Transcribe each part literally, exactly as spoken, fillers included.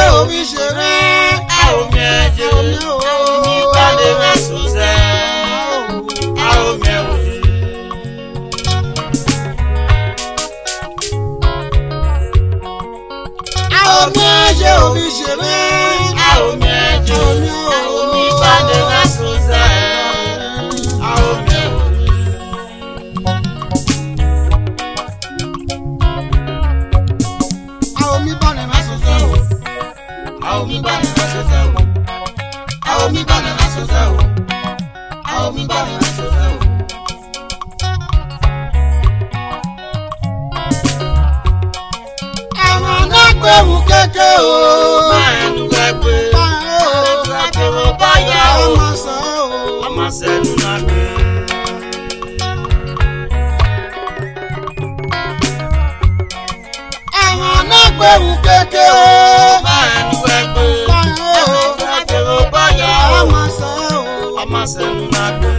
omi ṣeré. A omi ẹ̀jẹ̀ omi balẹ̀ rẹ̀ sọ̀sẹ̀. A omi ẹ̀wòye. A omi ẹ̀jẹ̀ omi ṣeré. A omi ẹ̀jẹ̀ omi balẹ̀ rẹ̀ sọ̀sẹ̀. A omi ẹ̀wòye. A omi balẹ̀ rẹ̀ sọ̀sẹ̀ o. A omi balẹ̀ rẹ̀ sọ̀sẹ̀ o. A omi balẹ̀ rẹ̀ sọ̀sẹ̀ o. A omi balẹ̀ rẹ̀ sọ̀sẹ̀ o. Àwọn alágbèwù kéke o. Máa ń lu ẹgbẹ́. Akérò báyà o. Ọmọ sọ o. Ọmọ sẹ́nu náà gbé. Àwọn alágbèwù kéke o. Máa ń lu ẹgbẹ́. Akérò báyà o. Ọmọ sọ o. Ọmọ sẹ́nu náà gbé.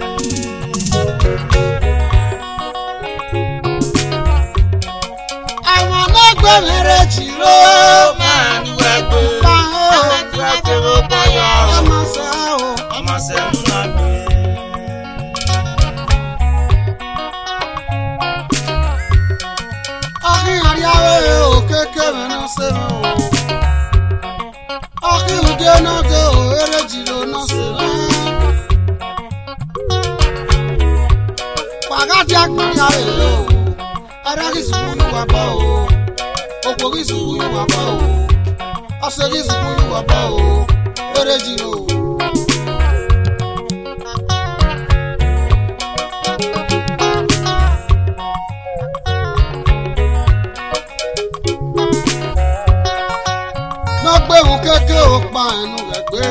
Àwọn alágbèwù rẹ̀ jìrò. Máa ń lu ẹgbẹ́. Akérò báyà o. Ọmọ sọ o. Ọmọ sẹ́nu náà gbé. Ọkìn àríyáwó o kékeré náà sẹ́wọ̀n o. Ọkìn òde náà dé o eré jìrò náà sẹ́wọ̀n. Pàgádì àgbàríyáwó o. Ẹ̀rẹ́ kì í sùkú yìí wà bọ̀ o. Òpó kì í sùkú yìí wà bọ̀ o. Ọ̀sẹ̀ kì í sùkú yìí wà bọ̀ o. Eré jìrò o. N'ọgbẹ́wò kéke ò pa ẹnu rẹ̀ gbé.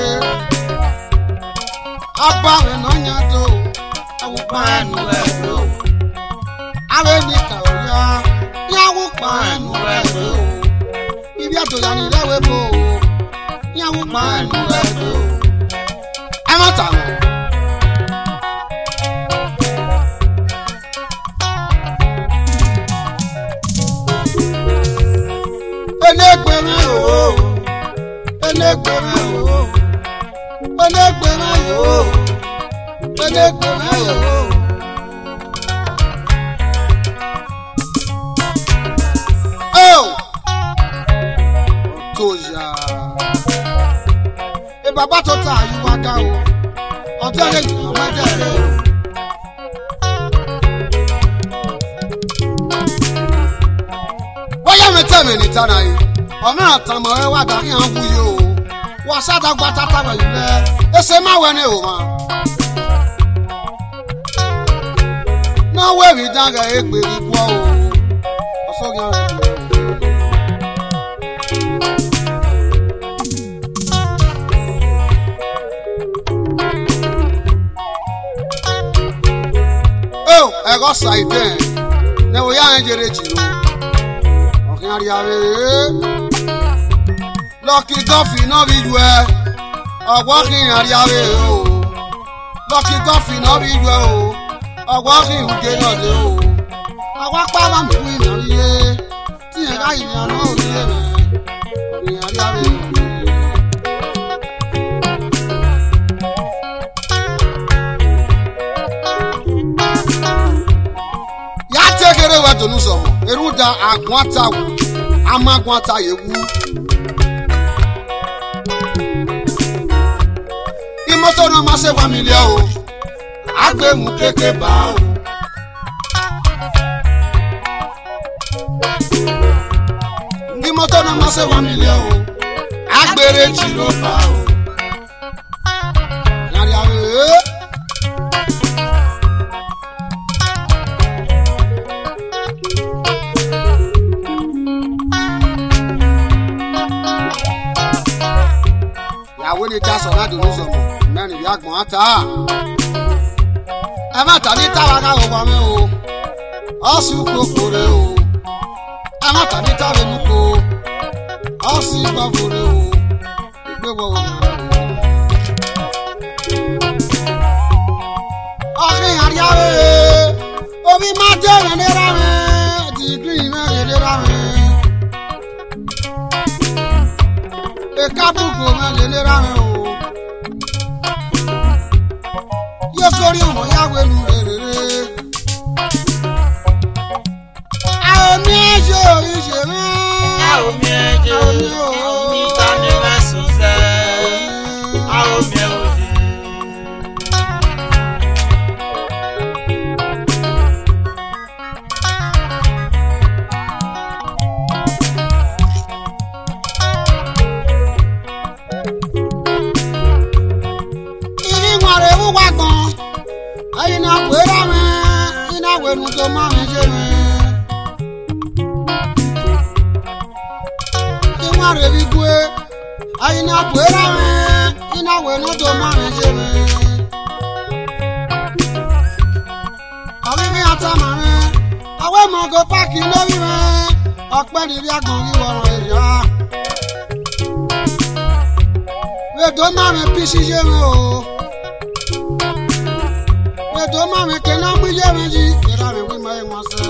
Abáwẹ̀ náà yàn tó. Àwọn pa ẹnu rẹ̀ gbé o. Àwọn ènìkà ò yá. Yàwó pa ẹnu rẹ̀ gbé o. Ibi àtòyà ni ìrẹ́wé bò o. Yàwó pa ẹnu rẹ̀ gbé o. Ẹ má tà mọ́. Elégbèmí o. Elégbèmí o. Elégbèmí o. Elégbèmí o. Oh! Toya. E bàbá tó ta àyíwá dá o. Ọjọ́ lè yàn mẹ́jẹ̀ rẹ̀ o. Wọ́n yẹ́ mi tẹ́ mi ní tánà yìí. Ọmọ àtàmọ̀ ẹ wá dàrí hàn wú yìí o. Wọ́n ṣàdàgbà tata wẹ̀ yìí lẹ́. Ẹsẹ̀ má wẹ̀ ni o ma. Náà wẹ̀rì dára ègbè ìbú o. Ọ̀ṣọ́gun ara ẹ̀ lè o. Oh, ẹ̀rọ ṣàìdẹ̀ ní wòye àwọn ẹ̀jẹ̀rẹ̀ jìnnà. Ọ̀kìn àríyáwé lọ́kì gọ́fì náà bí ju ẹ. Ọ̀gbọ́n kì í àríyáwé o. Lọ́kì gọ́fì náà bí ju ẹ o. Ọ̀gbọ́n kì í hùjẹ́ náà dé o. Àwọn apá mi wí ìnáríyé tí ẹ̀ka ìrìn àná ò ní ẹ̀rẹ̀. Ọ̀kìn àríyáwé o. Tegere wa tonu so eruda agwata wu amagwata yewu imoto na ma se family o agbe mu keke ba o imoto na ma se family o agbere jiro ba o yari awe àwọn ní dasọ láti lóṣọ mọ mẹ́rin bí agbọn ata ẹ má tà ní táwa káwọ pa mí o ọsì kòkòrè o ẹ má tà ní táwa nùkọ ọsì gbàgbọrẹ o ìgbéwọ òun ọkìn àríyáwé omi má dẹrẹ nira rẹ dìgbì mẹ́rin nira rẹ kábùkù mẹ́lẹ̀ lera rẹ̀ o. Yóò kórè ọmọ yàwé lu rere. Àwọn mi ẹ̀ ṣe oríṣi mi. Àwọn mi ẹ̀ ṣe àwọn mi ta ni mẹ́sùn sẹ́. Àwọn mi ẹ̀ wò di. Ayina kwera me, ina wenu to mame jeme. Inwa rebi kwe, ayina kwera me, ina wenu to mame jeme. Awi mi ata mame, awe mogo paki lórí me, ọpẹ́ ni bí agbọ̀n rí wọ̀rọ̀ ẹ̀yà. Wedo mame pisi jeme o. Wedo mame kena mwije meji, kera me wima e mwase.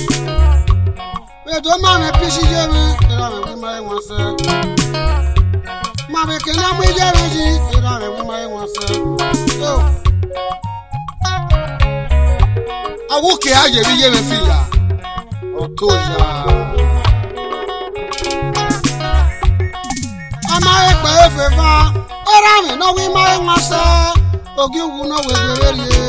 Wedo mame pisi jeme, kera me wima e mwase. Mame kena mwije meji, kera me wima e mwase. Yo. Awuke aje biye me fila. Okoja. Ama ekpe efefa, era me no wima e mwase. Ogi wu no wegbere.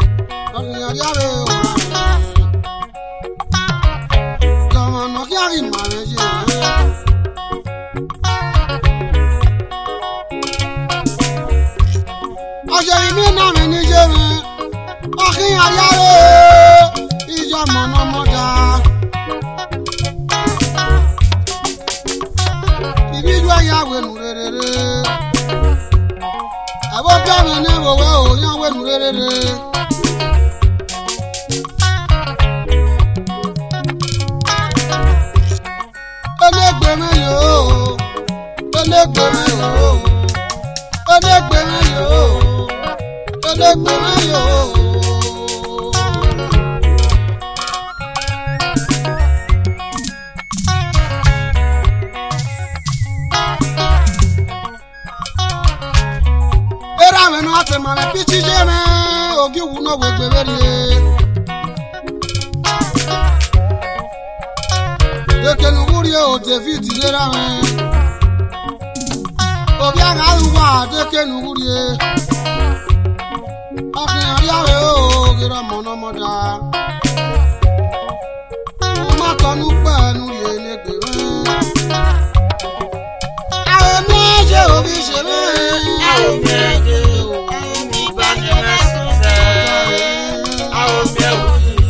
Ọjọ́ mi náà mi ní jẹ́ mi, ọkìn ayáre ìjọ mọ̀nàmọ́dá. Ìbíjú ẹ̀yà wẹ̀nù rere. Ẹ̀bọ́ bí ọ̀mì ní ìwòwé òyìn wẹ̀nù rere. Elégbèmí yòó, elégbèmí yòó, elégbèmí yòó, elégbèmí yòó. Era mi no ate mame pichi jeme, ogi wu no wegbere. Dekenu wuri o David lera me. Obi aga uwa dekenu wuri e. Akin ari awe o gira mono moda. O ma tonu pe nu ye legbe me. Awe meje obi se me. Awe meje mi ba ni mẹ́sùn sẹ́. Awe mi ẹ̀ wò di.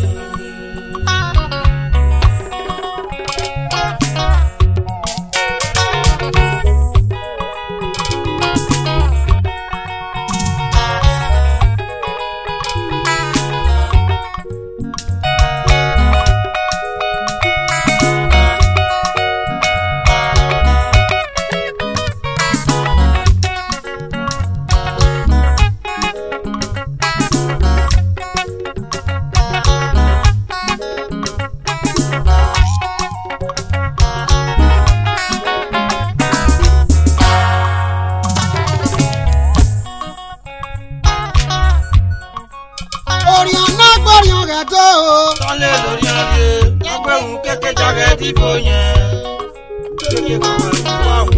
Tọ́lé lórí ayé, lágbẹ̀hún kékeré jàgẹ̀ dìbò yẹn. Kékeré kò wá ní wàhùn.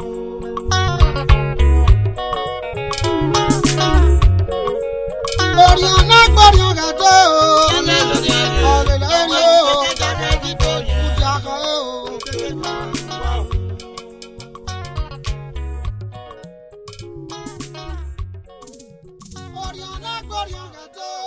Lórí ọ̀nà gbọ́dọ̀ ọ̀gá tó o. Tọ́lé lórí ayé, Ọ̀rẹ́ lórí o. kékeré jàgẹ̀ dìbò yẹn. Ìjà kan o. Kékeré kò wá ní wàhùn. Lórí ọ̀nà gbọ́dọ̀ ọ̀gá tó o.